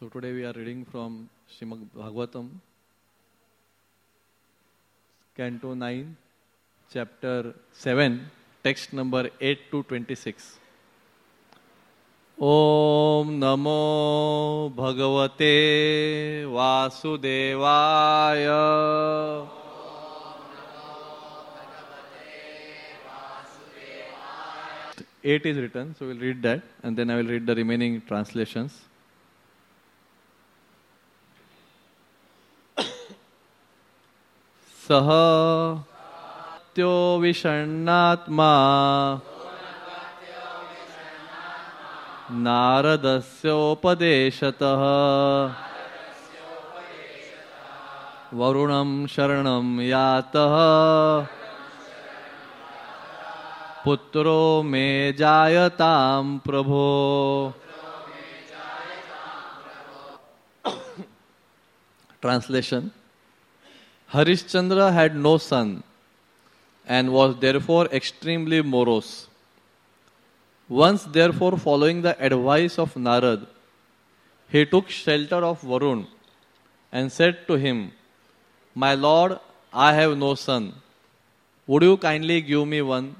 So today we are reading from Srimad Bhagavatam, Canto 9, Chapter 7, text number 8 to 26. Om Namo Bhagavate Vasudevaya. 8 is written, so we'll read that and then I will read the remaining translations. Saha Tyo Vishannatma Naradasyopadeshatah Varunam Sharanam Yatah Putro me jayatam prabho. Translation. Harishchandra had no son and was therefore extremely morose. Once therefore, following the advice of Narad, he took shelter of Varun and said to him, "My lord, I have no son. Would you kindly give me one?"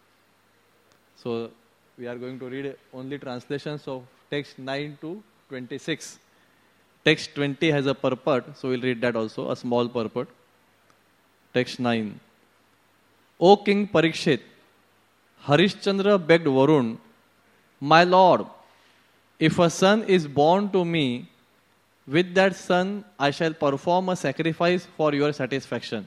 So, we are going to read only translations of text 9 to 26. Text 20 has a purport, so we'll read that also, a small purport. Text 9. O King Parikshit, Harishchandra begged Varun, "My lord, if a son is born to me, with that son I shall perform a sacrifice for your satisfaction."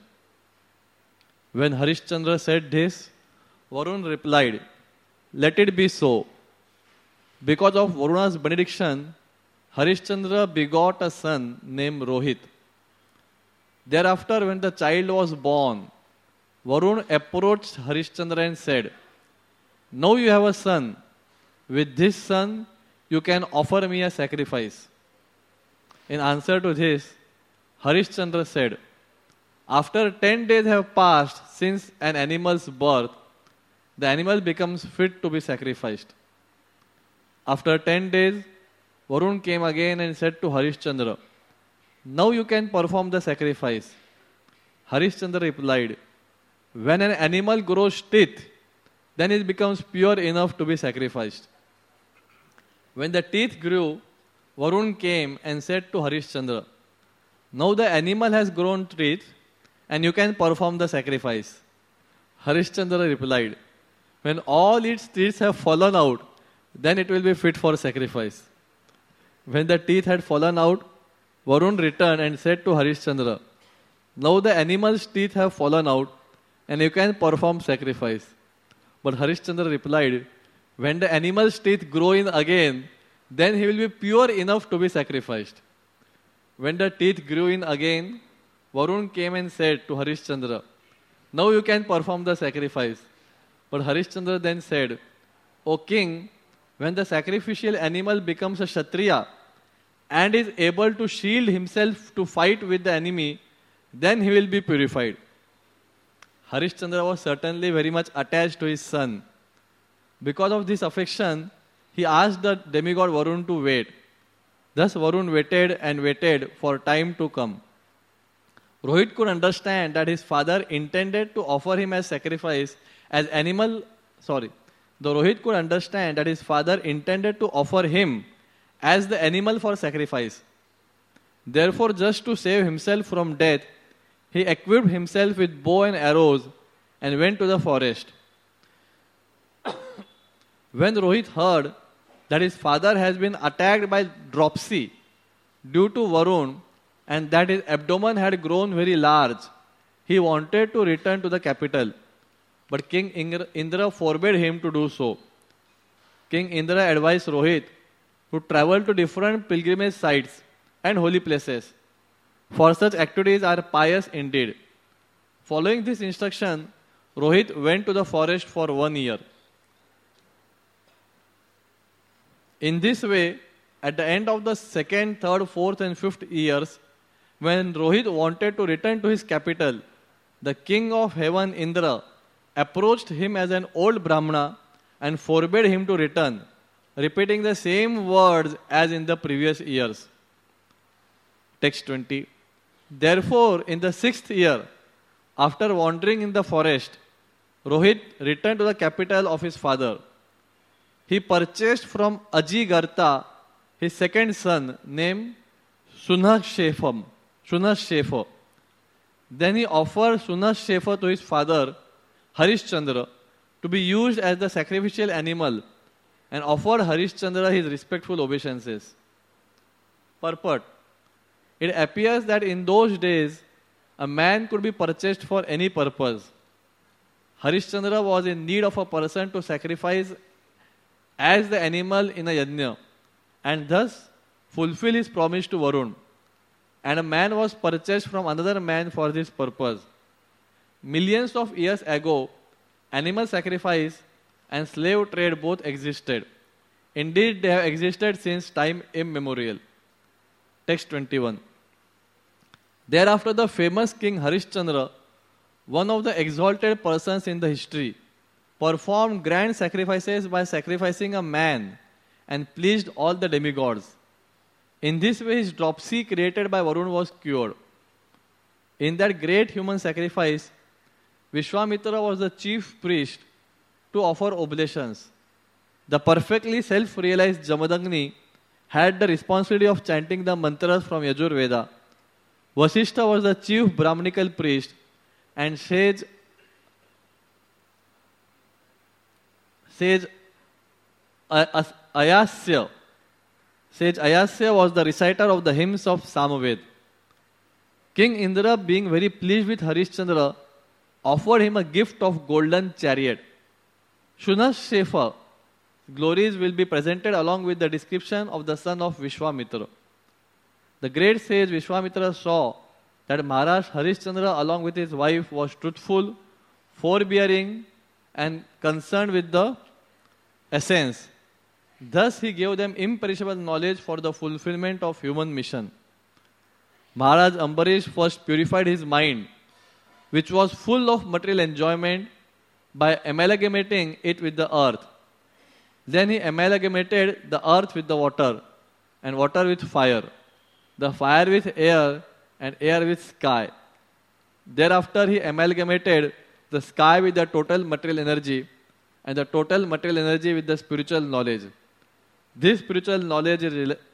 When Harishchandra said this, Varun replied, "Let it be so." Because of Varuna's benediction, Harishchandra begot a son named Rohit. Thereafter, when the child was born, Varun approached Harishchandra and said, "Now you have a son. With this son, you can offer me a sacrifice." In answer to this, Harishchandra said, "After 10 days have passed since an animal's birth, the animal becomes fit to be sacrificed." After 10 days, Varun came again and said to Harishchandra, "Now you can perform the sacrifice." Harishchandra replied, "When an animal grows teeth, then it becomes pure enough to be sacrificed." When the teeth grew, Varun came and said to Harishchandra, "Now the animal has grown teeth and you can perform the sacrifice." Harishchandra replied, "When all its teeth have fallen out, then it will be fit for sacrifice." When the teeth had fallen out, Varun returned and said to Harishchandra, "Now the animal's teeth have fallen out and you can perform sacrifice." But Harishchandra replied, "When the animal's teeth grow in again, then he will be pure enough to be sacrificed." When the teeth grew in again, Varun came and said to Harishchandra, "Now you can perform the sacrifice." But Harishchandra then said, "O king, when the sacrificial animal becomes a Kshatriya and is able to shield himself to fight with the enemy, then he will be purified." Harishchandra was certainly very much attached to his son. Because of this affection, he asked the demigod Varun to wait. Thus Varun waited and waited for time to come. Rohit could understand that his father intended to offer him as sacrifice as animal. The Rohit could understand that his father intended to offer him as the animal for sacrifice. Therefore, just to save himself from death, he equipped himself with bow and arrows and went to the forest. When Rohit heard that his father has been attacked by dropsy due to Varun and that his abdomen had grown very large, he wanted to return to the capital. But King Indra forbade him to do so. King Indra advised Rohit to travel to different pilgrimage sites and holy places, for such activities are pious indeed. Following this instruction, Rohit went to the forest for 1 year. In this way, at the end of the 2nd, 3rd, 4th and 5th years, when Rohit wanted to return to his capital, the king of heaven Indra approached him as an old Brahmana and forbade him to return, repeating the same words as in the previous years. Text 20. Therefore, in the 6th year, after wandering in the forest, Rohit returned to the capital of his father. He purchased from Ajigartha his second son named Sunashefam. Then he offered Sunashefa to his father, Harishchandra, to be used as the sacrificial animal and offered Harishchandra his respectful obeisances. Purport. It appears that in those days, a man could be purchased for any purpose. Harishchandra was in need of a person to sacrifice as the animal in a yajna and thus fulfill his promise to Varun. And a man was purchased from another man for this purpose. Millions of years ago, animal sacrifice and slave trade both existed. Indeed, they have existed since time immemorial. Text 21. Thereafter, the famous king Harishchandra, one of the exalted persons in the history, performed grand sacrifices by sacrificing a man and pleased all the demigods. In this way, his dropsy created by Varun was cured. In that great human sacrifice, Vishwamitra was the chief priest to offer oblations. The perfectly self-realized Jamadagni had the responsibility of chanting the mantras from Yajur Veda. Vasishtha was the chief Brahmanical priest, and sage Ayasya was the reciter of the hymns of Samaved. King Indra, being very pleased with Harishchandra, offered him a gift of golden chariot. Shunashefa glories will be presented along with the description of the son of Vishwamitra. The great sage Vishwamitra saw that Maharaj Harishchandra along with his wife was truthful, forbearing and concerned with the essence. Thus he gave them imperishable knowledge for the fulfillment of human mission. Maharaj Ambarish first purified his mind, which was full of material enjoyment, by amalgamating it with the earth. Then he amalgamated the earth with the water, and water with fire, the fire with air, and air with sky. Thereafter he amalgamated the sky with the total material energy, and the total material energy with the spiritual knowledge. This spiritual knowledge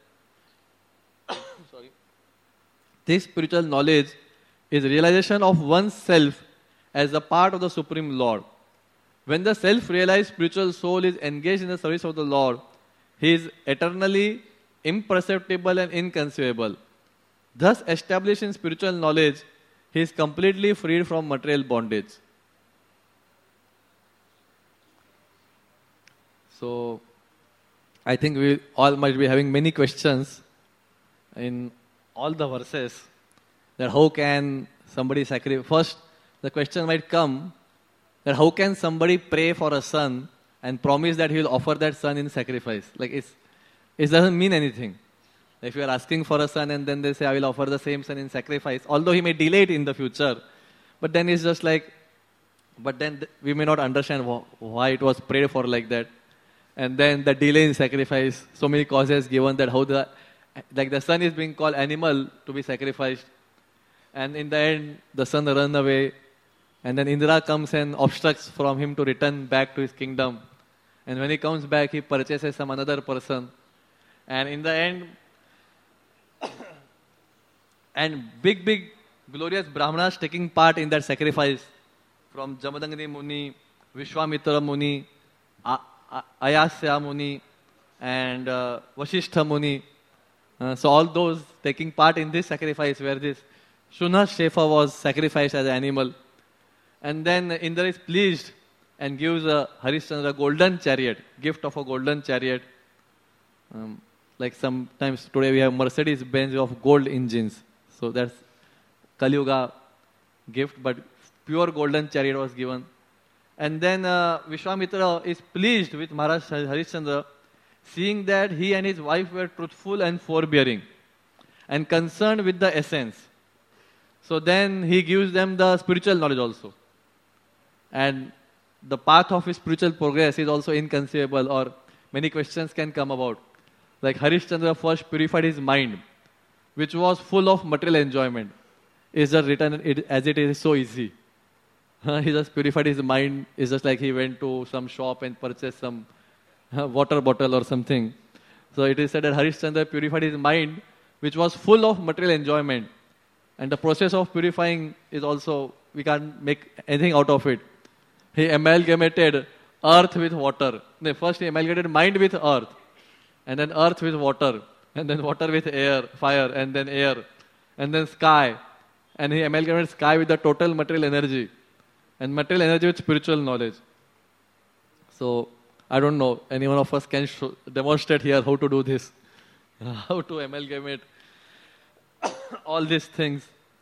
is realization of oneself as a part of the Supreme Lord. When the self-realized spiritual soul is engaged in the service of the Lord, he is eternally imperceptible and inconceivable. Thus, established in spiritual knowledge, he is completely freed from material bondage. So, I think we all might be having many questions in all the verses, that how can somebody sacrifice. First, the question might come that how can somebody pray for a son and promise that he will offer that son in sacrifice? Like it doesn't mean anything. If you are asking for a son and then they say, I will offer the same son in sacrifice, although he may delay it in the future, but then it's just like, but then we may not understand why it was prayed for like that. And then the delay in sacrifice, so many causes given that how the son is being called animal to be sacrificed. And in the end, the son runs away. And then Indra comes and obstructs from him to return back to his kingdom. And when he comes back, he purchases some another person. And in the end, and big, glorious Brahmanas taking part in that sacrifice. From Jamadagni Muni, Vishwamitra Muni, Ayasya Muni, and Vasishtha Muni. So all those taking part in this sacrifice where this Shunashefa was sacrificed as an animal. And then Indra is pleased and gives Harishchandra a golden chariot, gift of a golden chariot. Like sometimes today we have Mercedes-Benz of gold engines. So that's Kali Yuga gift, but pure golden chariot was given. And then Vishwamitra is pleased with Maharaj Harishchandra, seeing that he and his wife were truthful and forbearing and concerned with the essence. So then he gives them the spiritual knowledge also. And the path of his spiritual progress is also inconceivable, or many questions can come about. Like Harishchandra first purified his mind, which was full of material enjoyment, is just written as it is so easy. He just purified his mind. It's just like he went to some shop and purchased some water bottle or something. So it is said that Harishchandra purified his mind, which was full of material enjoyment. And the process of purifying is also, we can't make anything out of it. He amalgamated earth with water. No, first he amalgamated mind with earth, and then earth with water, and then water with air, fire, and then sky. And he amalgamated sky with the total material energy, and material energy with spiritual knowledge. So, I don't know, any one of us can demonstrate here how to do this, how to amalgamate all these things,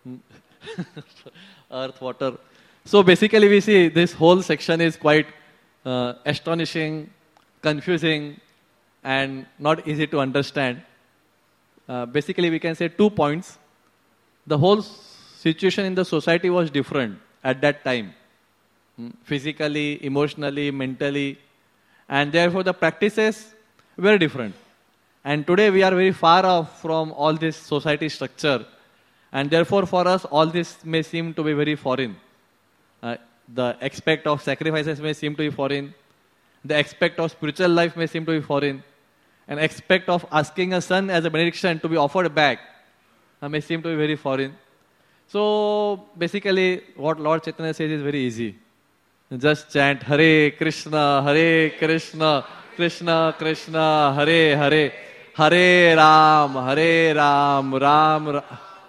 earth, water. So basically we see this whole section is quite astonishing, confusing, and not easy to understand. Basically we can say 2 points. The whole situation in the society was different at that time. Physically, emotionally, mentally, and therefore the practices were different. And today we are very far off from all this society structure, and therefore for us all this may seem to be very foreign. The aspect of sacrifices may seem to be foreign. The aspect of spiritual life may seem to be foreign. An aspect of asking a son as a benediction to be offered back may seem to be very foreign. So basically what Lord Chaitanya says is very easy. Just chant Hare Krishna, Krishna Krishna, Hare Hare, Hare Ram, Ram Ram.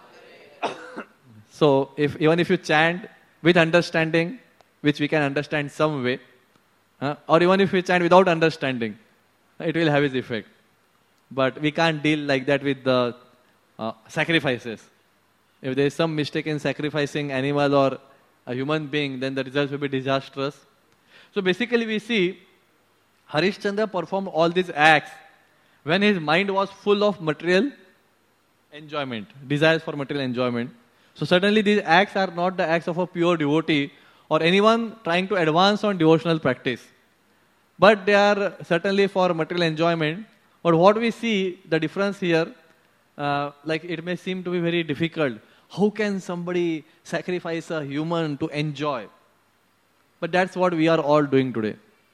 So even if you chant with understanding, which we can understand some way, or even if we chant without understanding, it will have its effect. But we can't deal like that with the sacrifices. If there is some mistake in sacrificing animal or a human being, then the results will be disastrous. So basically we see Harishchandra performed all these acts when his mind was full of material enjoyment, desires for material enjoyment. So certainly these acts are not the acts of a pure devotee or anyone trying to advance on devotional practice. But they are certainly for material enjoyment. But what we see, the difference here, like it may seem to be very difficult. How can somebody sacrifice a human to enjoy? But that's what we are all doing today.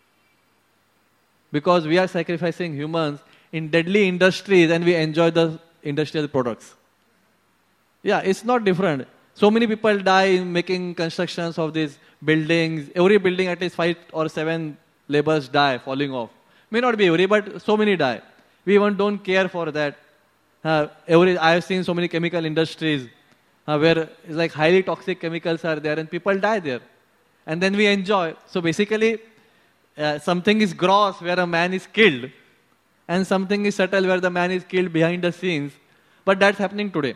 Because we are sacrificing humans in deadly industries and we enjoy the industrial products. Yeah, it's not different. So many people die in making constructions of these buildings. Every building at least 5 or 7 laborers die falling off. May not be every, but so many die. We even don't care for that. I have seen so many chemical industries where it's like highly toxic chemicals are there and people die there. And then we enjoy. So basically, something is gross where a man is killed and something is subtle where the man is killed behind the scenes. But that's happening today.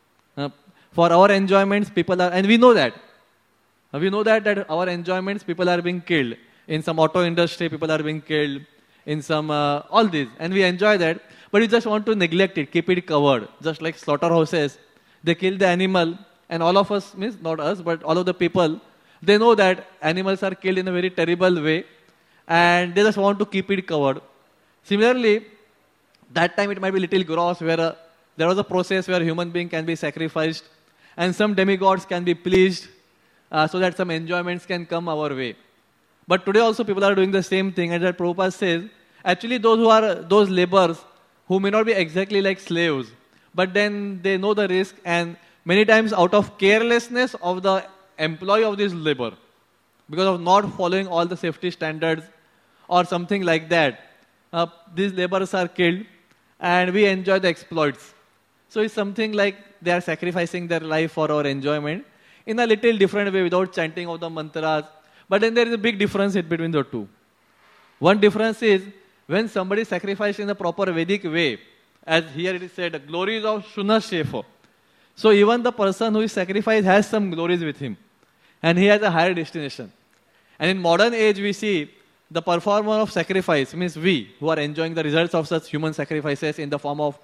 For our enjoyments, people are, and we know that. We know that our enjoyments, people are being killed. In some auto industry, people are being killed. In some, all these. And we enjoy that. But we just want to neglect it, keep it covered. Just like slaughterhouses. They kill the animal. And all of us, means not us, but all of the people, they know that animals are killed in a very terrible way. And they just want to keep it covered. Similarly, that time it might be little gross where there was a process where human being can be sacrificed. And some demigods can be pleased so that some enjoyments can come our way. But today also people are doing the same thing. And that Prabhupada says, actually those laborers who may not be exactly like slaves, but then they know the risk and many times out of carelessness of the employee of this labor, because of not following all the safety standards or something like that, these laborers are killed and we enjoy the exploits. So it's something like they are sacrificing their life for our enjoyment in a little different way without chanting of the mantras. But then there is a big difference between the two. One difference is when somebody sacrifices in the proper Vedic way, as here it is said, the glories of Shunashefa. So even the person who is sacrificed has some glories with him. And he has a higher destination. And in modern age we see the performer of sacrifice, means we who are enjoying the results of such human sacrifices in the form of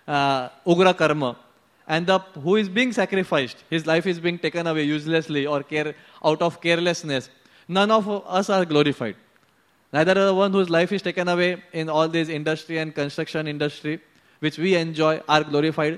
Ugra Karma. And who is being sacrificed, his life is being taken away uselessly or out of carelessness. None of us are glorified. Neither the one whose life is taken away in all this industry and construction industry, which we enjoy, are glorified.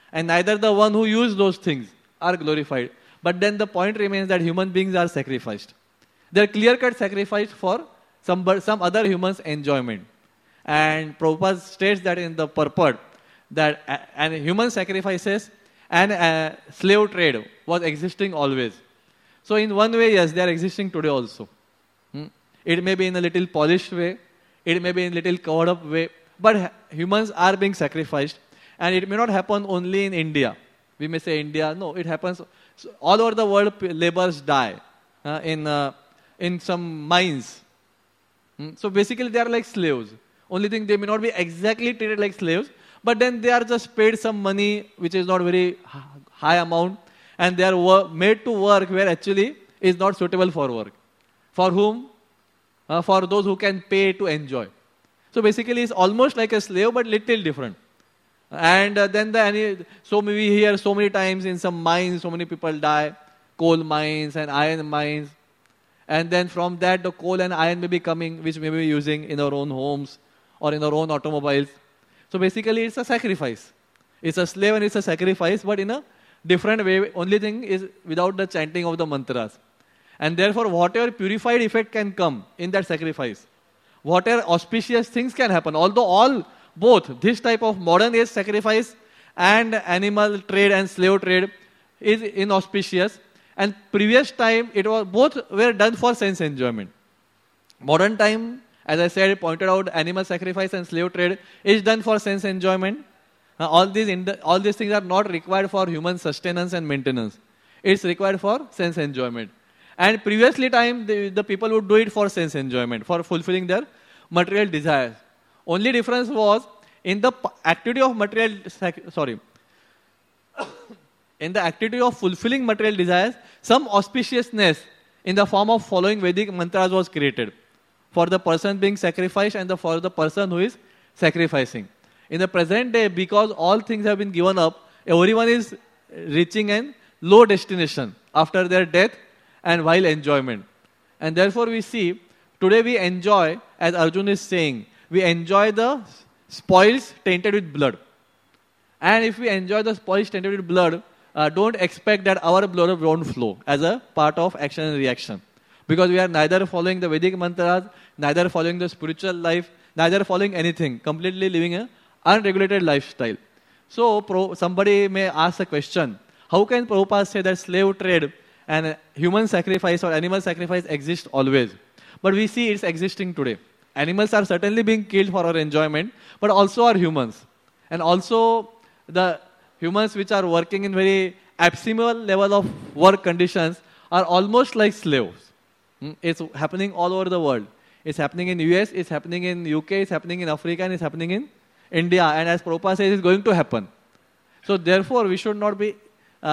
and neither the one who use those things are glorified. But then the point remains that human beings are sacrificed. They are clear-cut sacrificed for some other human's enjoyment. And Prabhupada states that in the purport that and human sacrifices and slave trade was existing always. So in one way, yes, they are existing today also. It may be in a little polished way, it may be in a little covered up way, but humans are being sacrificed, and it may not happen only in India. We may say India, no, it happens all over the world. Laborers die in some mines. So basically they are like slaves. Only thing, they may not be exactly treated like slaves, but then they are just paid some money which is not very high amount, and they are made to work where actually is not suitable for work. For whom? For those who can pay to enjoy. So basically it's almost like a slave, but little different. And then so we hear so many times in some mines, so many people die, coal mines and iron mines. And then from that, the coal and iron may be coming, which we may be using in our own homes or in our own automobiles. So basically it's a sacrifice. It's a slave and it's a sacrifice, but in a different way. Only thing is without the chanting of the mantras. And therefore, whatever purified effect can come in that sacrifice, whatever auspicious things can happen, although both this type of modern age sacrifice and animal trade and slave trade is inauspicious, and previous time it was both were done for sense enjoyment. Modern time, as I said, pointed out, animal sacrifice and slave trade is done for sense enjoyment. All these things are not required for human sustenance and maintenance. It's required for sense enjoyment. And previously time, the people would do it for sense enjoyment, for fulfilling their material desires. Only difference was in the activity of in the activity of fulfilling material desires, some auspiciousness in the form of following Vedic mantras was created for the person being sacrificed and for the person who is sacrificing. In the present day, because all things have been given up, everyone is reaching a low destination after their death and while enjoyment. And therefore we see, today we enjoy, as Arjun is saying, we enjoy the spoils tainted with blood. And if we enjoy the spoils tainted with blood, don't expect that our blood won't flow as a part of action and reaction. Because we are neither following the Vedic mantras, neither following the spiritual life, neither following anything, completely living an unregulated lifestyle. So somebody may ask the question, how can Prabhupada say that slave trade and human sacrifice or animal sacrifice exists always? But we see it's existing today. Animals are certainly being killed for our enjoyment, but also are humans. And also the humans which are working in very abysmal level of work conditions are almost like slaves. It's happening all over the world. It's happening in US, it's happening in UK, it's happening in Africa, and it's happening in India. And as Prabhupada says, it's going to happen. So therefore, we should not be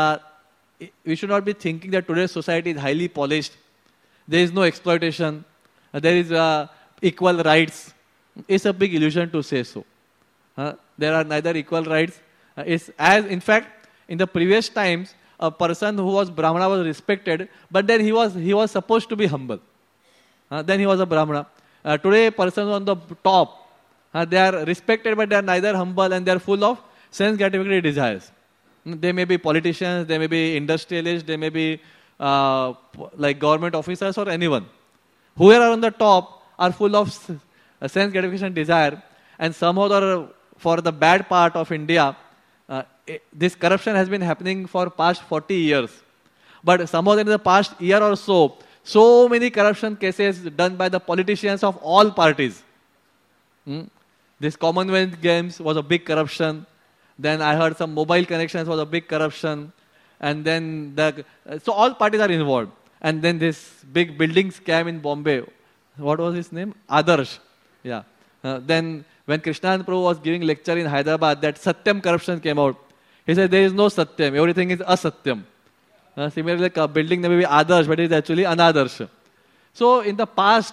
thinking that today's society is highly polished. There is no exploitation. There is equal rights. It's a big illusion to say so. There are neither equal rights. In fact, in the previous times, a person who was Brahmana was respected, but then he was supposed to be humble. Then he was a Brahmana. Today, persons on the top, they are respected, but they are neither humble and they are full of sense gratificatory desires. They may be politicians, they may be industrialists, they may be like government officers or anyone. Whoever are on the top are full of sense gratification desire, and somehow for the bad part of India, this corruption has been happening for past 40 years. But somehow in the past year or so many corruption cases done by the politicians of all parties. This Commonwealth Games was a big corruption. Then I heard some mobile connections was a big corruption. And then so all parties are involved. And then this big building scam in Bombay. What was his name? Adarsh. Yeah. Then when Krishnanand Prabhu was giving lecture in Hyderabad, that Satyam corruption came out. He said there is no Satyam. Everything is Asatyam. Similarly, like a building may be Adarsh, but it is actually Anadarsh. So in the past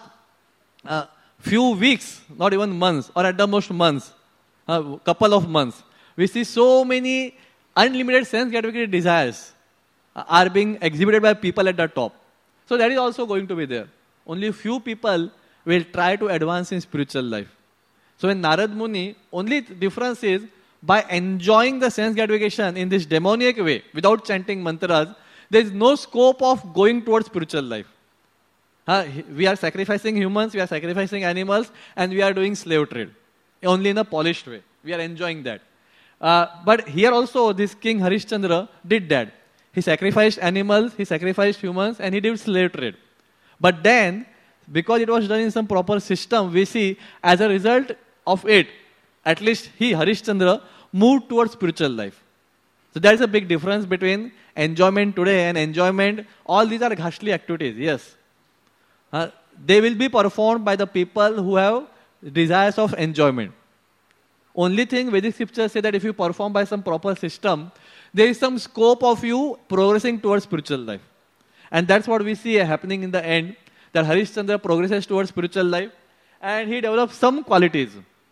few weeks, not even months, or at the most months, couple of months, we see so many unlimited sense gratification desires are being exhibited by people at the top. So that is also going to be there. Only few people will try to advance in spiritual life. So in Narad Muni, only difference is by enjoying the sense gratification in this demoniac way, without chanting mantras, there is no scope of going towards spiritual life. We are sacrificing humans, we are sacrificing animals, and we are doing slave trade. Only in a polished way. We are enjoying that. But here also, this King Harishchandra did that. He sacrificed animals, he sacrificed humans, and he did slave trade. But then, because it was done in some proper system, we see as a result of it, at least he, Harishchandra, moved towards spiritual life. So there is a big difference between enjoyment today and enjoyment. All these are ghastly activities, yes. They will be performed by the people who have desires of enjoyment. Only thing Vedic scriptures say that if you perform by some proper system, there is some scope of you progressing towards spiritual life. And that's what we see happening in the end, that Harishchandra progresses towards spiritual life and he develops some qualities.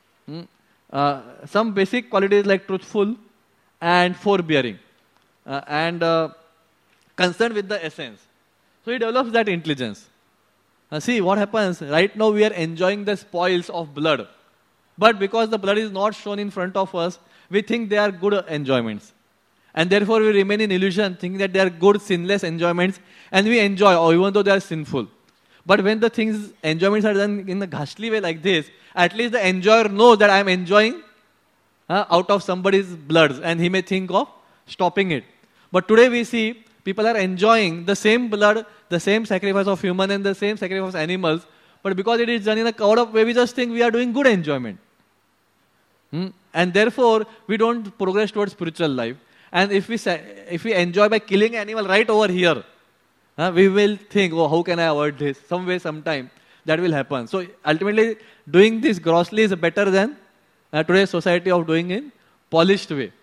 Some basic qualities like truthful and forbearing and concerned with the essence. So he develops that intelligence. See what happens, right now we are enjoying the spoils of blood. But because the blood is not shown in front of us, we think they are good enjoyments. And therefore we remain in illusion, thinking that they are good, sinless enjoyments, and we enjoy, or even though they are sinful. But when the enjoyments are done in a ghastly way like this, at least the enjoyer knows that I am enjoying out of somebody's blood, and he may think of stopping it. But today we see people are enjoying the same blood, the same sacrifice of human and the same sacrifice of animals, but because it is done in a covered-up way, we just think we are doing good enjoyment. And therefore, we don't progress towards spiritual life. And if we enjoy by killing an animal right over here, we will think, oh, how can I avoid this? Some way, sometime, that will happen. So ultimately, doing this grossly is better than today's society of doing in polished way.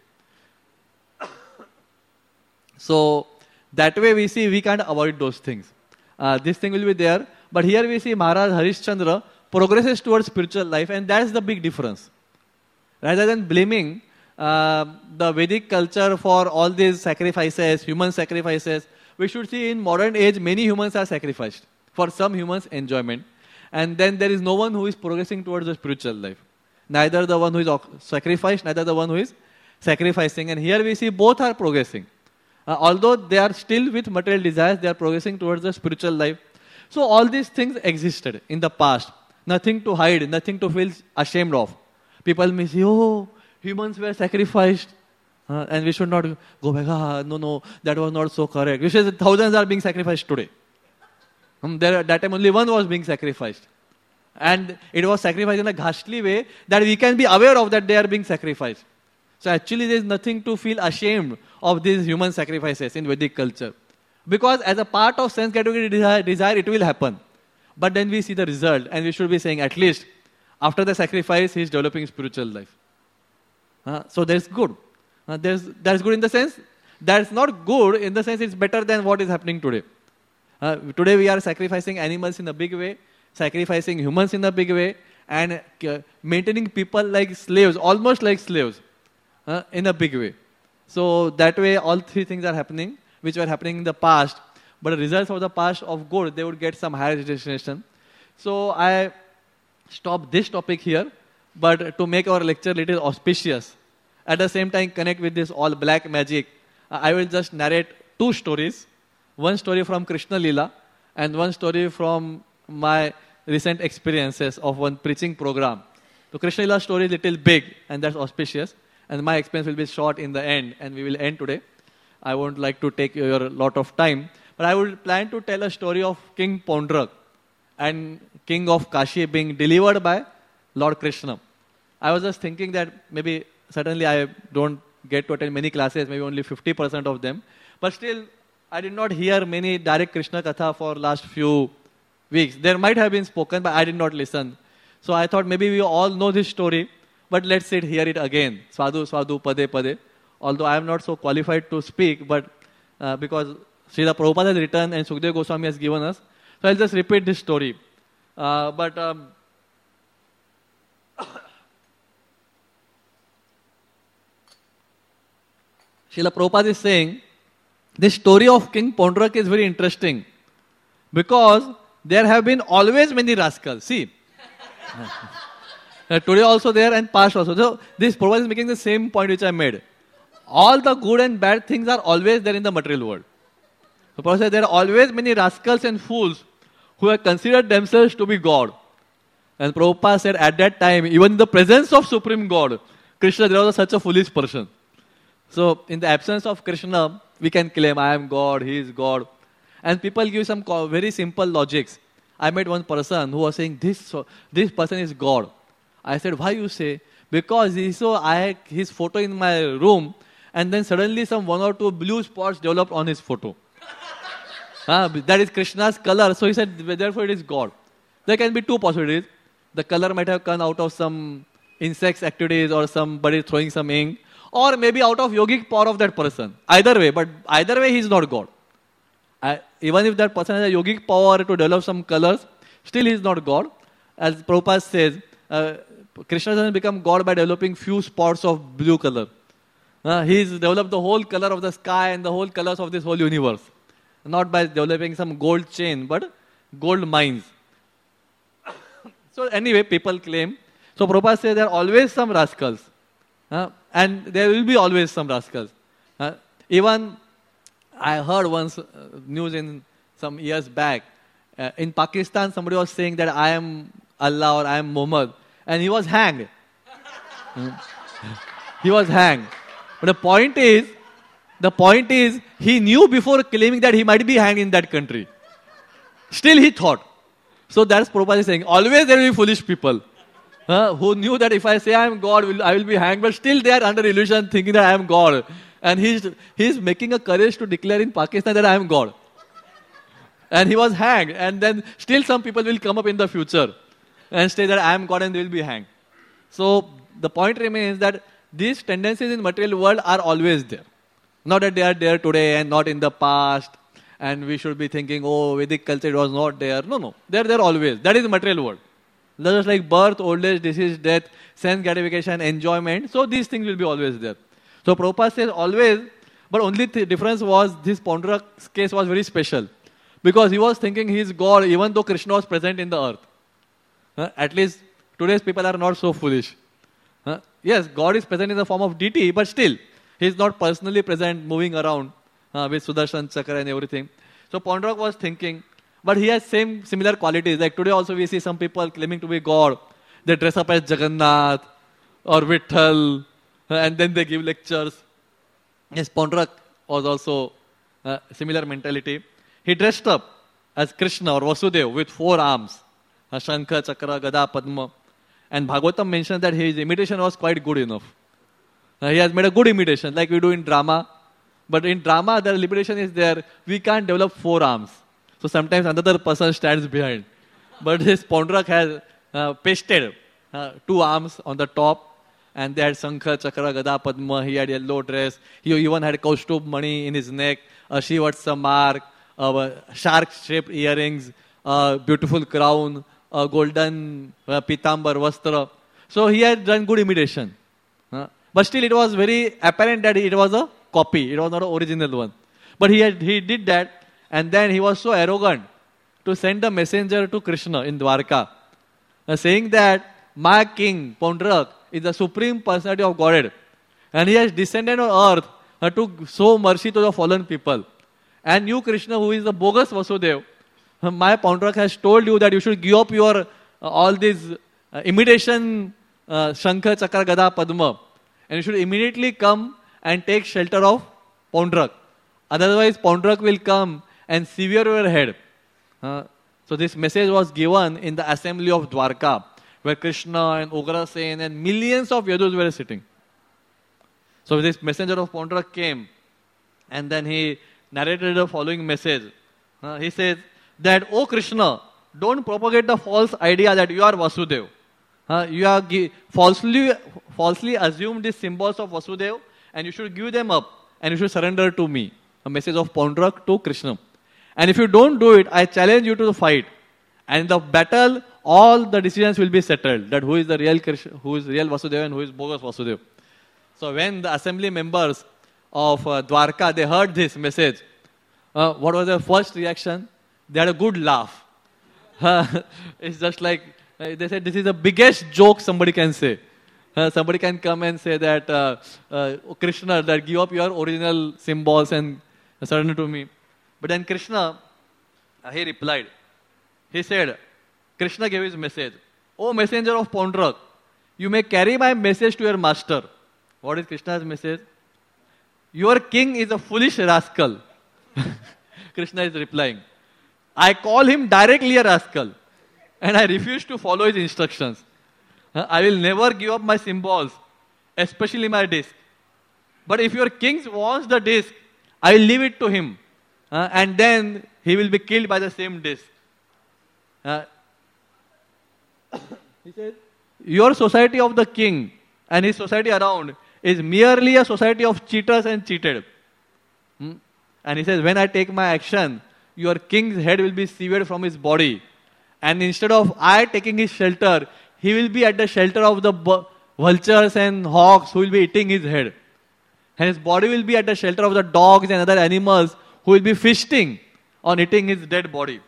So that way we see we can't avoid those things. This thing will be there. But here we see Maharaj Harishchandra progresses towards spiritual life, and that's the big difference. Rather than blaming the Vedic culture for all these sacrifices, human sacrifices, we should see in modern age many humans are sacrificed for some humans' enjoyment. And then there is no one who is progressing towards the spiritual life. Neither the one who is sacrificed, neither the one who is sacrificing. And here we see both are progressing. Although they are still with material desires, they are progressing towards the spiritual life. So all these things existed in the past. Nothing to hide, nothing to feel ashamed of. People may say, oh, humans were sacrificed. And we should not go back, no, that was not so correct. We say thousands are being sacrificed today. That time only one was being sacrificed. And it was sacrificed in a ghastly way that we can be aware of that they are being sacrificed. So actually there is nothing to feel ashamed of these human sacrifices in Vedic culture. Because as a part of sense category desire, it will happen. But then we see the result, and we should be saying at least after the sacrifice, he is developing spiritual life. So that's good. That's good in the sense, that's not good in the sense it's better than what is happening today. Today we are sacrificing animals in a big way, sacrificing humans in a big way, and maintaining people like slaves, almost like slaves, in a big way. So that way all three things are happening, which were happening in the past, but the results of the past of good, they would get some higher destination. So I stop this topic here, but to make our lecture little auspicious, at the same time connect with this all black magic, I will just narrate two stories. One story from Krishna Lila and one story from my recent experiences of one preaching program. So Krishna Lila story is little big and that's auspicious, and my experience will be short in the end, and we will end today. I won't like to take your lot of time, but I would plan to tell a story of King Pondrak and King of Kashi being delivered by Lord Krishna. I was just thinking that maybe, certainly I don't get to attend many classes, maybe only 50% of them, but still I did not hear many direct Krishna Katha for last few weeks. There might have been spoken, but I did not listen. So I thought maybe we all know this story, but let's hear it again. Svadu, Svadu, Pade, Pade. Although I am not so qualified to speak, but because Srila Prabhupada has written and Sukdev Goswami has given us, so I'll just repeat this story. Srila Prabhupada is saying, this story of King Pondrak is very interesting because there have been always many rascals. See, Today also there and past also. So this Prabhupada is making the same point which I made. All the good and bad things are always there in the material world. So Prabhupada said there are always many rascals and fools who have considered themselves to be God. And Prabhupada said at that time, even in the presence of Supreme God, Krishna, there was such a foolish person. So in the absence of Krishna, we can claim, I am God, he is God. And people give some very simple logics. I met one person who was saying, this person is God. I said, why you say? Because I had his photo in my room, and then suddenly some 1 or 2 blue spots developed on his photo. That is Krishna's color. So he said, therefore it is God. There can be 2 possibilities. The color might have come out of some insects activities or somebody throwing some ink, or maybe out of yogic power of that person. Either way, but either way he is not God. Even if that person has a yogic power to develop some colors, still he is not God. As Prabhupada says, Krishna doesn't become God by developing few spots of blue color. He's developed the whole color of the sky and the whole colors of this whole universe. Not by developing some gold chain, but gold mines. So anyway, people claim. So Prabhupada says there are always some rascals. And there will be always some rascals. Even I heard once news in some years back. In Pakistan, somebody was saying that I am Allah or I am Muhammad. And he was hanged. He was hanged. But the point is, he knew before claiming that he might be hanged in that country. Still he thought. So that's Prabhupada saying, always there will be foolish people who knew that if I say I am God, I will be hanged, but still they are under illusion thinking that I am God. And he's making a courage to declare in Pakistan that I am God. And he was hanged. And then still some people will come up in the future and say that I am God and they will be hanged. So the point remains that these tendencies in material world are always there. Not that they are there today and not in the past. And we should be thinking, oh, Vedic culture was not there. No. They're there always. That is the material world. Just like birth, old age, disease, death, sense gratification, enjoyment. So these things will be always there. So Prabhupada says always, but only difference was this Pondarak's case was very special. Because he was thinking he is God even though Krishna was present in the earth. At least today's people are not so foolish. Yes, God is present in the form of deity, but still, he is not personally present moving around with Sudarshan Chakra and everything. So Pondarak was thinking, but he has similar qualities. Like today also we see some people claiming to be God. They dress up as Jagannath or Vitthal and then they give lectures. Yes, Pondarak was also similar mentality. He dressed up as Krishna or Vasudeva with 4 arms. Shankha, Chakra, Gada, Padma. And Bhagavatam mentions that his imitation was quite good enough. He has made a good imitation like we do in drama. But in drama, the limitation is there. We can't develop 4 arms. So sometimes another person stands behind. But his Pondarak has pasted 2 arms on the top. And they had Shankha, Chakra, Gada, Padma. He had yellow dress. He even had Kaustubh Mani in his neck. A Shivatsa mark. Shark-shaped earrings. Beautiful crown. Golden Pitambar Vastra. So he had done good imitation. But still it was very apparent that it was a copy. It was not an original one. But he did that. And then he was so arrogant to send a messenger to Krishna in Dwarka. Saying that my king, Pondarak, is the supreme personality of Godhead. And he has descended on earth to show mercy to the fallen people. And you, Krishna, who is the bogus Vasudeva, my Pondarak has told you that you should give up your all these imitation Shankha, Chakra, Gada, Padma. And you should immediately come and take shelter of Pondarak. Otherwise, Pondarak will come and sever your head. So this message was given in the assembly of Dwarka, where Krishna and Ugrasen and millions of Yadus were sitting. So this messenger of Pondarak came and then he narrated the following message. He says that, oh Krishna, don't propagate the false idea that you are Vasudeva. You are falsely assumed these symbols of Vasudeva and you should give them up and you should surrender to me. A message of Pondarak to Krishna. And if you don't do it, I challenge you to the fight. And in the battle, all the decisions will be settled. That who is the real Krishna, who is real Vasudeva and who is bogus Vasudeva. So when the assembly members of Dwarka, they heard this message, what was their first reaction? They had a good laugh. It's just like They said this is the biggest joke somebody can say. Somebody can come and say that, Krishna, that give up your original symbols and surrender to me. But then Krishna, he replied. He said, Krishna gave his message. O messenger of Pondarak, you may carry my message to your master. What is Krishna's message? Your king is a foolish rascal. Krishna is replying. I call him directly a rascal. And I refuse to follow his instructions. I will never give up my symbols, especially my disc. But if your king wants the disc, I will leave it to him. And then he will be killed by the same disc. He says, your society of the king and his society around is merely a society of cheaters and cheated. And he says, when I take my action, your king's head will be severed from his body. And instead of I taking his shelter, he will be at the shelter of the vultures and hawks who will be eating his head. And his body will be at the shelter of the dogs and other animals who will be feasting on eating his dead body.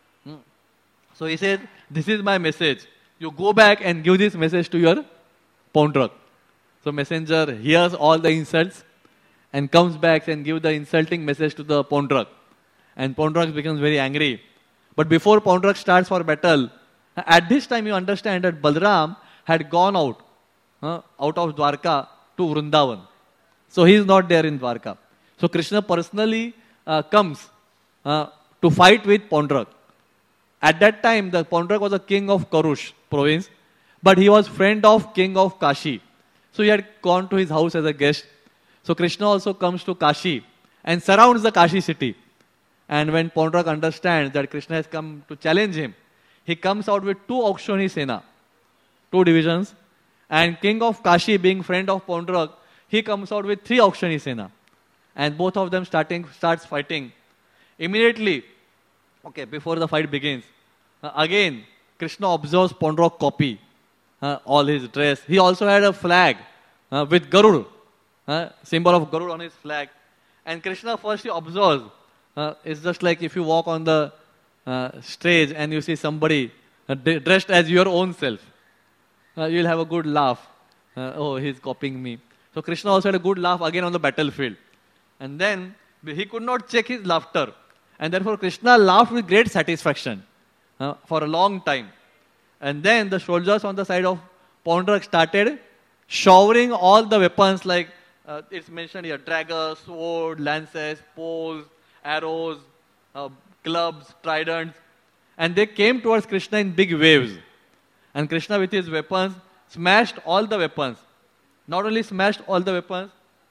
So he says, this is my message. You go back and give this message to your Pondarak. So messenger hears all the insults and comes back and gives the insulting message to the Pondarak. And Pondarak becomes very angry. But before Pondarak starts for battle, at this time you understand that Balram had gone out of Dwarka to Vrindavan. So he is not there in Dwarka. So Krishna personally comes to fight with Pondarak. At that time, the Pondarak was the king of Karush province, but he was friend of king of Kashi. So he had gone to his house as a guest. So Krishna also comes to Kashi and surrounds the Kashi city. And when Pondarak understands that Krishna has come to challenge him, he comes out with 2 Akshoni Sena, 2 divisions. And king of Kashi, being friend of Pondarak, he comes out with 3 Akshoni Sena. And both of them starts fighting. Immediately, before the fight begins, again, Krishna observes Pondarak copy all his dress. He also had a flag with Garud, symbol of Garud on his flag. And Krishna first he observes. It's just like if you walk on the stage and you see somebody dressed as your own self. You'll have a good laugh. He's copying me. So Krishna also had a good laugh again on the battlefield. And then he could not check his laughter. And therefore Krishna laughed with great satisfaction for a long time. And then the soldiers on the side of Pondarak started showering all the weapons like it's mentioned here, daggers, sword, lances, poles, arrows, clubs, tridents. And they came towards Krishna in big waves. And Krishna with his weapons smashed all the weapons. Not only smashed all the weapons,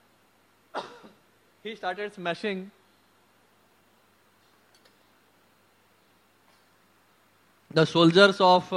he started smashing the soldiers of,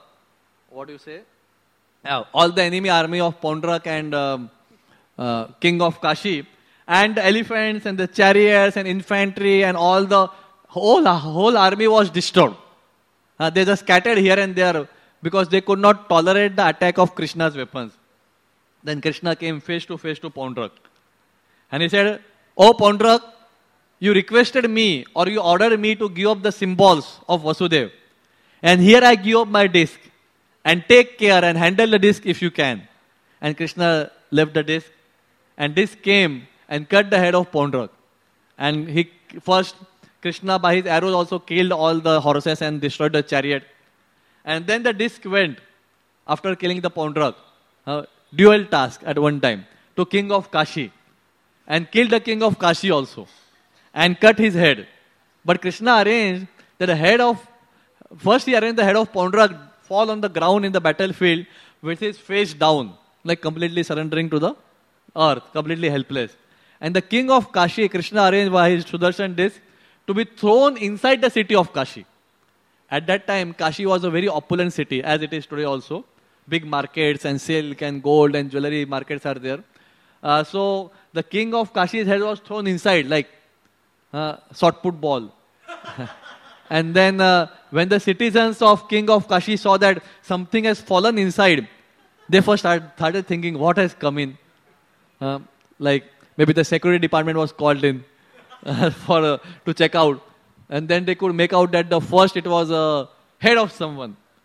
all the enemy army of Pondarak and king of Kashi, and the elephants and the chariots and infantry and all the whole army was destroyed. They just scattered here and there because they could not tolerate the attack of Krishna's weapons. Then Krishna came face to face to Pondarak. And he said, "Oh Pondarak, you requested me or you ordered me to give up the symbols of Vasudev. And here I give up my disc. And take care and handle the disc if you can." And Krishna left the disc. And disc came and cut the head of Pondarak. And Krishna by his arrows also killed all the horses and destroyed the chariot. And then the disc went, after killing the Pondarak, dual task at one time, to king of Kashi. And killed the king of Kashi also. And cut his head. But Krishna arranged that he arranged the head of Pondarak fall on the ground in the battlefield with his face down, like completely surrendering to the earth, completely helpless. And the king of Kashi, Krishna arranged by his Sudarshan disc to be thrown inside the city of Kashi. At that time, Kashi was a very opulent city, as it is today also. Big markets and silk and gold and jewelry markets are there. So the king of Kashi's head was thrown inside like shot put ball. And then when the citizens of king of Kashi saw that something has fallen inside, they first started thinking, what has come in? Like maybe the security department was called in to check out. And then they could make out that it was a head of someone.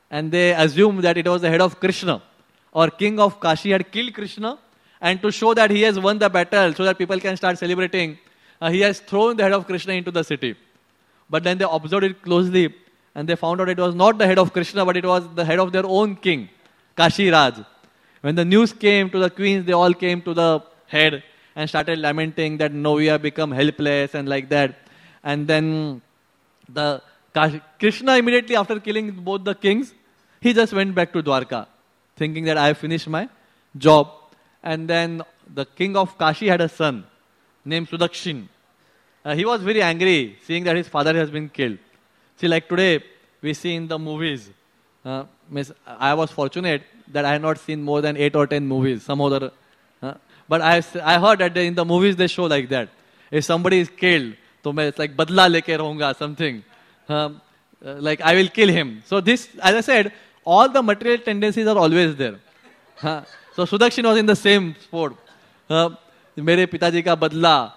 and they assumed that it was the head of Krishna, or king of Kashi had killed Krishna, and to show that he has won the battle so that people can start celebrating, he has thrown the head of Krishna into the city. But then they observed it closely and they found out it was not the head of Krishna, but it was the head of their own king, Kashi Raj. When the news came to the queens, they all came to the head and started lamenting that no, we have become helpless and like that. And then Krishna immediately after killing both the kings, he just went back to Dwarka, thinking that I have finished my job. And then the king of Kashi had a son named Sudakshin. He was very angry seeing that his father has been killed. See, like today, we see in the movies. I was fortunate that I had not seen more than 8 or 10 movies, some other. But I heard that in the movies they show like that. If somebody is killed, so it's like badla leke rahunga, something. Like I will kill him. So this, as I said, all the material tendencies are always there. So Sudakshin was in the same sport. Mere pitaji ka badla.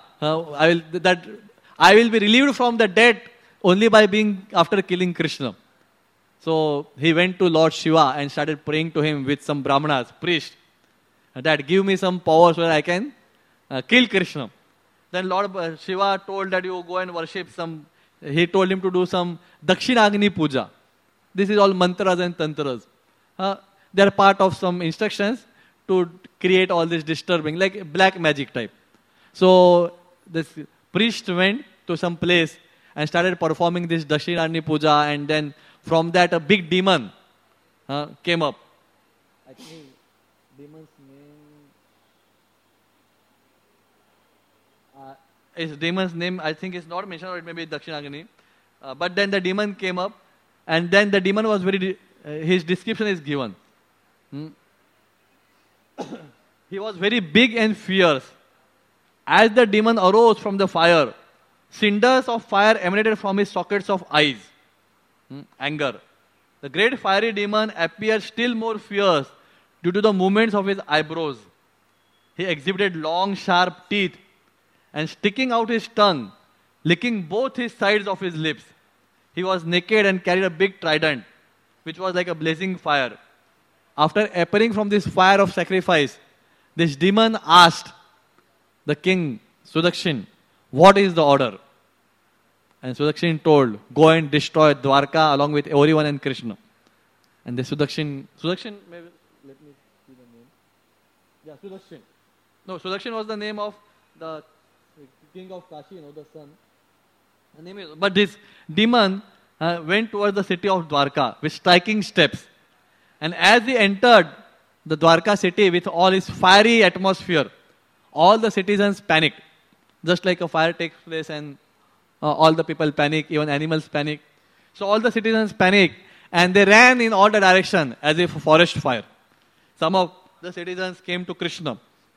I will be relieved from the debt only by being after killing Krishna. So he went to Lord Shiva and started praying to him with some brahmanas, priests, that give me some power so that I can kill Krishna. Then Lord Shiva told that you go and worship he told him to do some Dakshinagni Puja. This is all mantras and tantras. They are part of some instructions to create all this disturbing, like black magic type. So this priest went to some place and started performing this Dakshinagni Puja, and then from that a big demon came up. I think demon's name I think is not mentioned, or it may be Dakshinagni. But then the demon came up, and then the demon was his description is given. He was very big and fierce. As the demon arose from the fire, cinders of fire emanated from his sockets of eyes. Anger. The great fiery demon appeared still more fierce due to the movements of his eyebrows. He exhibited long, sharp teeth and sticking out his tongue, licking both his sides of his lips. He was naked and carried a big trident, which was like a blazing fire. After appearing from this fire of sacrifice, this demon asked the king, Sudakshin, what is the order? And Sudakshin told, go and destroy Dwarka along with everyone and Krishna. And the Sudakshin, maybe, let me see the name. Yeah, Sudakshin. No, Sudakshin was the name of the king of Kashi, the son. The name is, but this demon went towards the city of Dwarka with striking steps. And as he entered the Dwarka city with all its fiery atmosphere, all the citizens panicked. Just like a fire takes place and all the people panic, even animals panic. So all the citizens panicked and they ran in all the direction as if a forest fire. Some of the citizens came to Krishna.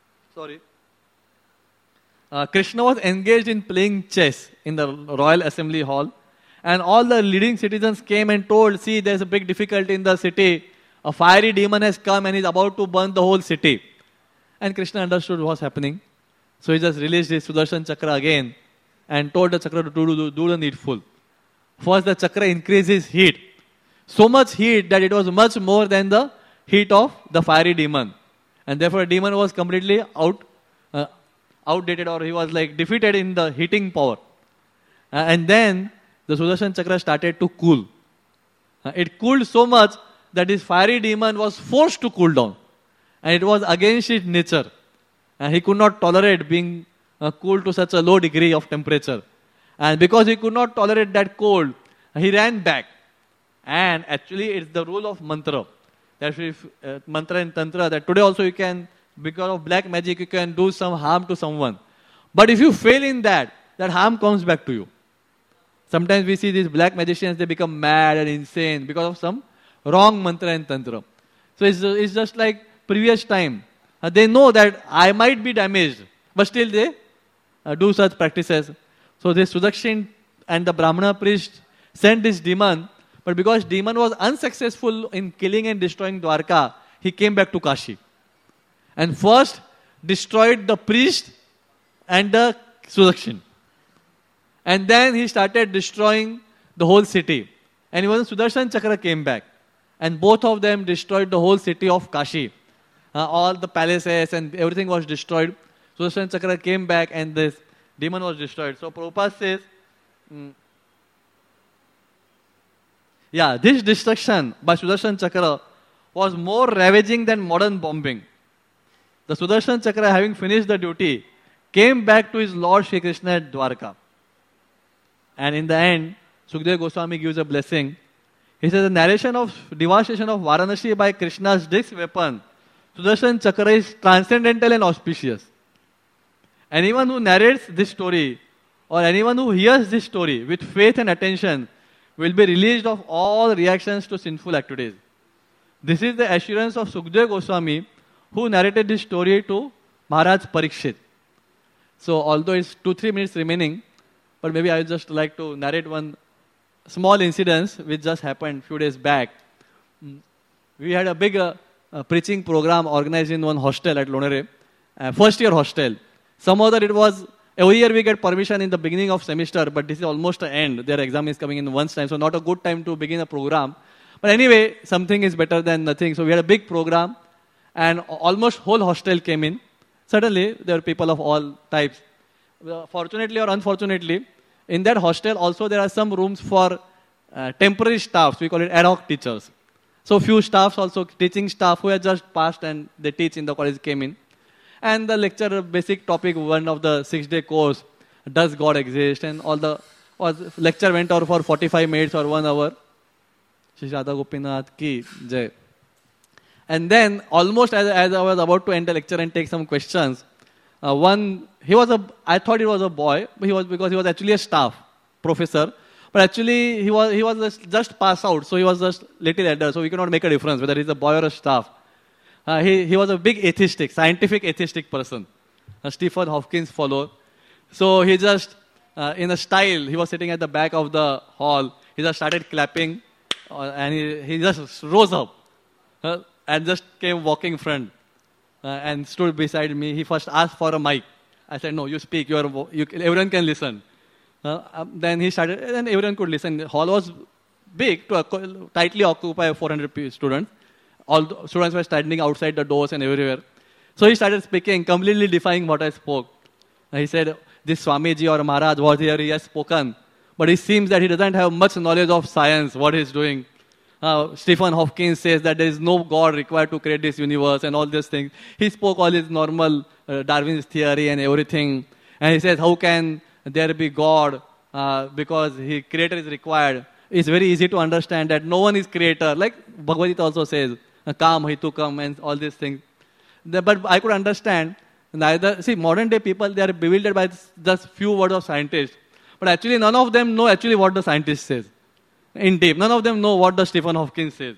Krishna was engaged in playing chess in the royal assembly hall. And all the leading citizens came and told, see, there's a big difficulty in the city. A fiery demon has come and is about to burn the whole city. And Krishna understood what was happening. So he just released his Sudarshan Chakra again and told the Chakra to do the needful. First, the Chakra increases heat. So much heat that it was much more than the heat of the fiery demon. And therefore, the demon was completely outdated, or he was like defeated in the heating power. And then the Sudarshan Chakra started to cool. It cooled so much that this fiery demon was forced to cool down. And it was against its nature. And he could not tolerate being cooled to such a low degree of temperature. And because he could not tolerate that cold, he ran back. And actually, it's the rule of mantra. That if mantra and tantra, that today also you can, because of black magic, you can do some harm to someone. But if you fail in that harm comes back to you. Sometimes we see these black magicians, they become mad and insane because of some wrong mantra and tantra. So it's just like previous time. They know that I might be damaged, but still they do such practices. So this Sudakshin and the Brahmana priest sent this demon, but because demon was unsuccessful in killing and destroying Dwarka, he came back to Kashi. And first destroyed the priest and the Sudakshin. And then he started destroying the whole city. And even Sudarshan Chakra came back. And both of them destroyed the whole city of Kashi. All the palaces and everything was destroyed. Sudarshan Chakra came back and this demon was destroyed. So Prabhupada says, this destruction by Sudarshan Chakra was more ravaging than modern bombing. The Sudarshan Chakra, having finished the duty, came back to his Lord Shri Krishna at Dwarka. And in the end, Sukadeva Goswami gives a blessing. He says, the narration of devastation of Varanasi by Krishna's disc weapon, Sudarshan Chakra, is transcendental and auspicious. Anyone who narrates this story or anyone who hears this story with faith and attention will be released of all reactions to sinful activities. This is the assurance of Sukadeva Goswami, who narrated this story to Maharaj Parikshit. So although it's 2-3 minutes remaining, but maybe I would just like to narrate one small incident which just happened a few days back. We had a big preaching program organized in one hostel at Lonere, first year hostel. Somehow that it was, every year we get permission in the beginning of semester, but this is almost the end. Their exam is coming in once time, so not a good time to begin a program. But anyway, something is better than nothing. So we had a big program and almost whole hostel came in. Suddenly, there were people of all types. Fortunately or unfortunately, in that hostel also there are some rooms for temporary staffs. We call it ad hoc teachers. So few staffs also, teaching staff who had just passed and they teach in the college came in. And the lecture, basic topic, one of the 6-day course, does God exist? And all the lecture went on for 45 minutes or 1 hour. Shri Radha Gopinath ki jai. And then, almost as I was about to end the lecture and take some questions, I thought he was a boy, but because he was actually a staff, professor. But actually, he was just passed out, so he was just little elder, so we cannot make a difference whether he's a boy or a staff. He was a big atheistic, scientific atheistic person, a Stephen Hopkins follower. So he just, in a style, he was sitting at the back of the hall, he just started clapping, and he just rose up. And just came walking front and stood beside me. He first asked for a mic. I said, no, you speak. Everyone can listen. Then he started, and everyone could listen. The hall was big, to tightly occupy 400 students. All the students were standing outside the doors and everywhere. So he started speaking, completely defying what I spoke. He said, this Swamiji or Maharaj was here, he has spoken. But it seems that he doesn't have much knowledge of science, what he's doing. Stephen Hopkins says that there is no God required to create this universe and all these things. He spoke all his normal Darwin's theory and everything. And he says, how can there be God because he creator is required? It's very easy to understand that no one is creator. Like Bhagavad Gita also says, Kam, Hitu Kam and all these things. But I could understand, modern day people, they are bewildered by just few words of scientists. But actually none of them know actually what the scientist says. In deep. None of them know what the Stephen Hopkins says.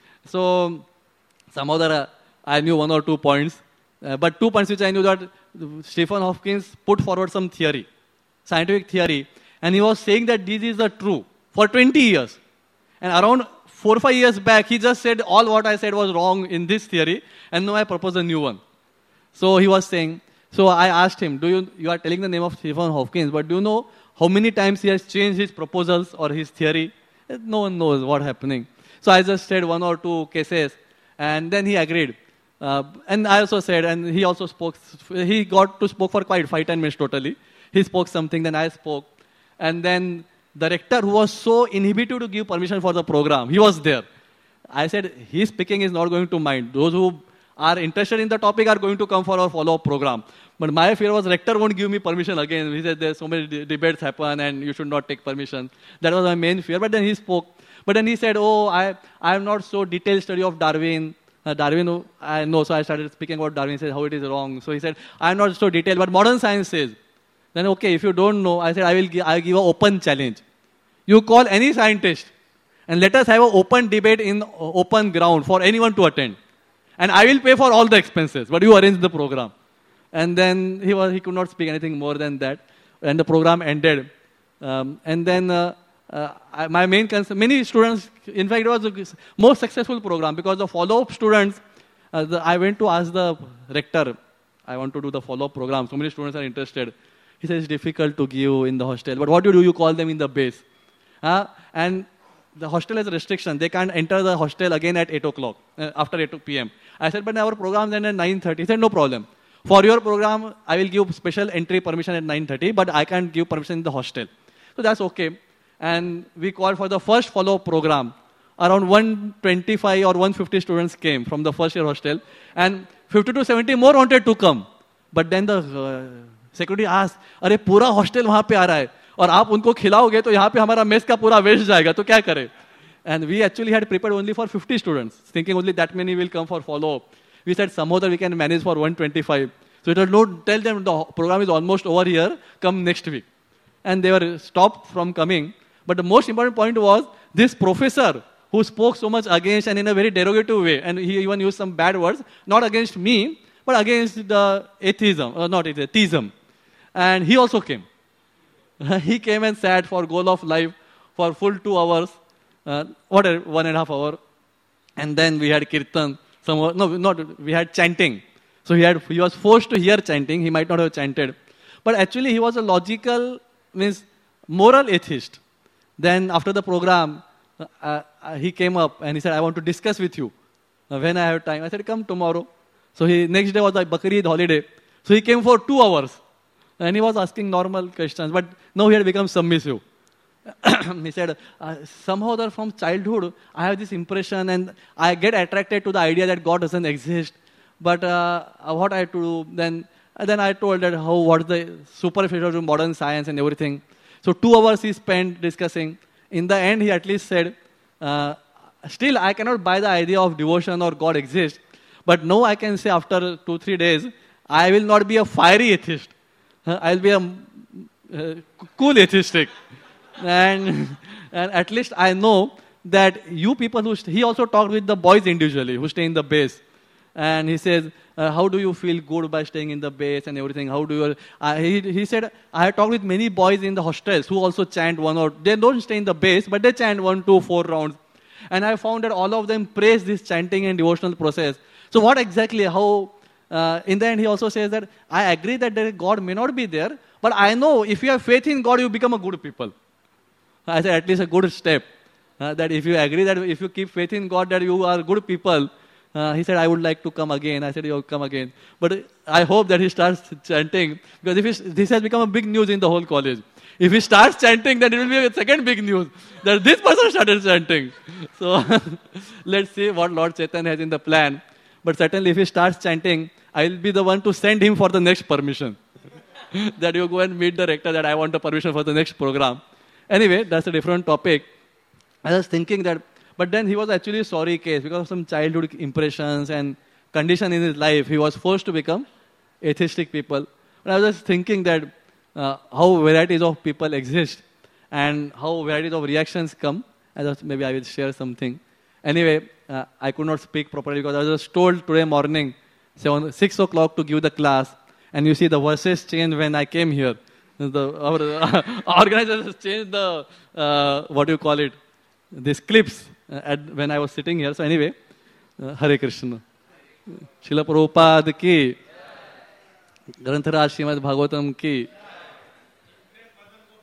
So, somehow I knew 1 or 2 points. But 2 points which I knew that Stephen Hopkins put forward some theory, scientific theory. And he was saying that this is the true for 20 years. And around 4 or 5 years back, he just said all what I said was wrong in this theory. And now I propose a new one. So he was saying, so I asked him, you are telling the name of Stephen Hopkins, but do you know how many times he has changed his proposals or his theory? No one knows what's happening. So I just said 1 or 2 cases, and then he agreed. And I also said, and he also spoke, he got to spoke for quite 5-10 minutes totally. He spoke something, then I spoke. And then the rector, who was so inhibited to give permission for the program, he was there. I said, his speaking is not going to mind. Those who are interested in the topic are going to come for our follow-up program. But my fear was rector won't give me permission again. He said there's so many debates happen and you should not take permission. That was my main fear. But then he spoke. But then he said, I am not so detailed study of Darwin. Darwin, I know. So I started speaking about Darwin. He said how it is wrong. So he said, I am not so detailed, but modern science says. Then okay, if you don't know, I said, I will give an open challenge. You call any scientist and let us have an open debate in open ground for anyone to attend. And I will pay for all the expenses, but you arrange the program. And then he could not speak anything more than that. And the program ended. And then my main concern, many students, in fact, it was the most successful program because the follow-up students, I went to ask the rector, I want to do the follow-up program. So many students are interested. He says it's difficult to give in the hostel. But what do? You call them in the base. And the hostel has a restriction. They can't enter the hostel again at 8 o'clock, after 8 p.m. I said, but our program end at 9:30. He said, no problem. For your program, I will give special entry permission at 9:30, but I can't give permission in the hostel. So that's okay. And we called for the first follow-up program. Around 125 or 150 students came from the first year hostel, and 50 to 70 more wanted to come. But then the security asked, अरे पूरा hostel वहाँ पे आ रहा है और आप उनको खिलाओगे तो यहाँ पे हमारा मेस का पूरा वेस्ट जाएगा तो क्या करें? And we actually had prepared only for 50 students, thinking only that many will come for follow-up. We said somehow that we can manage for 125. So it was, no, tell them the program is almost over here, come next week. And they were stopped from coming. But the most important point was this professor who spoke so much against and in a very derogative way, and he even used some bad words, not against me, but against the atheism, not atheism. And he also came. He came and sat for goal of life for full 2 hours, 1.5 hours. And then we had kirtan, we had chanting. So he was forced to hear chanting. He might not have chanted. But actually he was a logical, moral atheist. Then after the program, he came up and he said, I want to discuss with you when I have time. I said, come tomorrow. So next day was the Bakri Eid holiday. So he came for 2 hours. And he was asking normal questions. But now he had become submissive. He said, somehow that from childhood, I have this impression and I get attracted to the idea that God doesn't exist. But what I had to do, then I told that what's the superficial of modern science and everything. So 2 hours he spent discussing. In the end, he at least said, still I cannot buy the idea of devotion or God exists. But now I can say after 2-3 days, I will not be a fiery atheist. I will be a cool atheistic. And at least I know that you people he also talked with the boys individually who stay in the base. And he says, how do you feel good by staying in the base and everything? How do you... he said, I have talked with many boys in the hostels who also chant they don't stay in the base, but they chant 1, 2, 4 rounds. And I found that all of them praise this chanting and devotional process. So what exactly, in the end he also says that, I agree that God may not be there, but I know if you have faith in God, you become a good people. I said, at least a good step. That if you agree that if you keep faith in God, that you are good people. He said, I would like to come again. I said, you'll come again. But I hope that he starts chanting, because this has become a big news in the whole college. If he starts chanting, then it will be a second big news, that this person started chanting. So let's see what Lord Chaitanya has in the plan. But certainly if he starts chanting, I will be the one to send him for the next permission. That you go and meet the rector that I want a permission for the next program. Anyway, that's a different topic. I was thinking that, but then he was actually a sorry case because of some childhood impressions and condition in his life. He was forced to become atheistic people. But I was just thinking that how varieties of people exist and how varieties of reactions come. Maybe I will share something. Anyway, I could not speak properly because I was just told today morning, 6 o'clock to give the class. And you see the verses changed when I came here. Our organizers changed the, these clips when I was sitting here. So anyway, Hare Krishna. Srila Prabhupada ki, Grantaraj Srimad Bhagavatam ki,